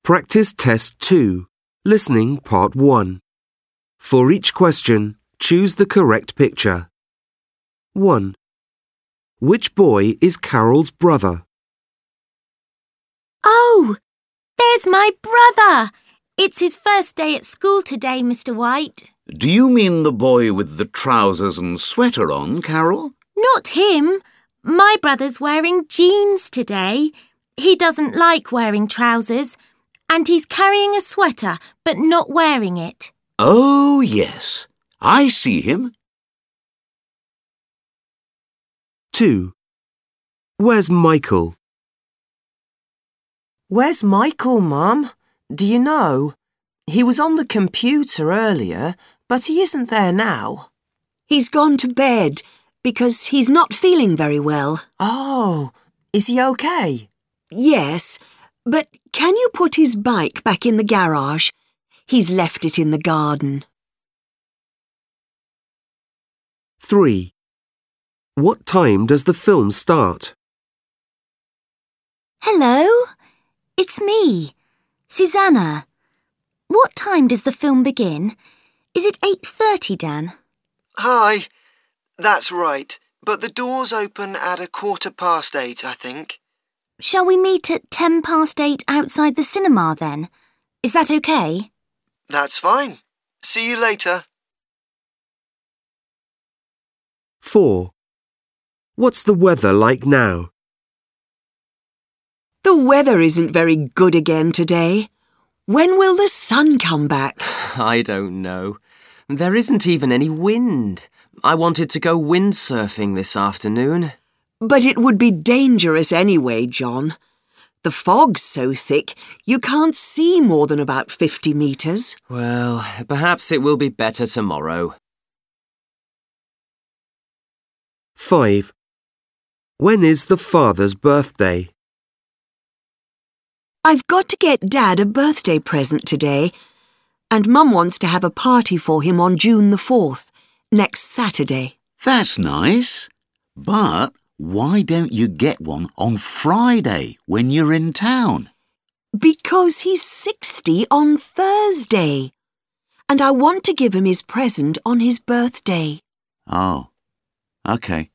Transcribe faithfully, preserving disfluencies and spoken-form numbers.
Practice Test two. Listening Part one. For each question, choose the correct picture. one. Which boy is Carol's brother? Oh, there's my brother. It's his first day at school today, Mister White. Do you mean the boy with the trousers and sweater on, Carol? Not him. My brother's wearing jeans today. He doesn't like wearing trousers, and he's carrying a sweater but not wearing it. Oh, yes. I see him. two. Where's Michael? Where's Michael, Mum? Do you know? He was on the computer earlier, but he isn't there now. He's gone to bed because he's not feeling very well. Oh, is he okay? Yes, but can you put his bike back in the garage? He's left it in the garden. three. What time does the film start? Hello, it's me, Susanna. What time does the film begin? Is it eight thirty, Dan? Hi. That's right, but the doors open at a quarter past eight, I think. Shall we meet at ten past eight outside the cinema then? Is that okay? That's fine. See you later. four. What's the weather like now? The weather isn't very good again today. When will the sun come back? I don't know. There isn't even any wind. I wanted to go windsurfing this afternoon. But it would be dangerous anyway, John. The fog's so thick you can't see more than about fifty metres. Well, perhaps it will be better tomorrow. five. When is the father's birthday? I've got to get Dad a birthday present today, and Mum wants to have a party for him on June the fourth, next Saturday. That's nice. But why don't you get one on Friday when you're in town? Because he's sixty on Thursday, and I want to give him his present on his birthday. Oh, OK.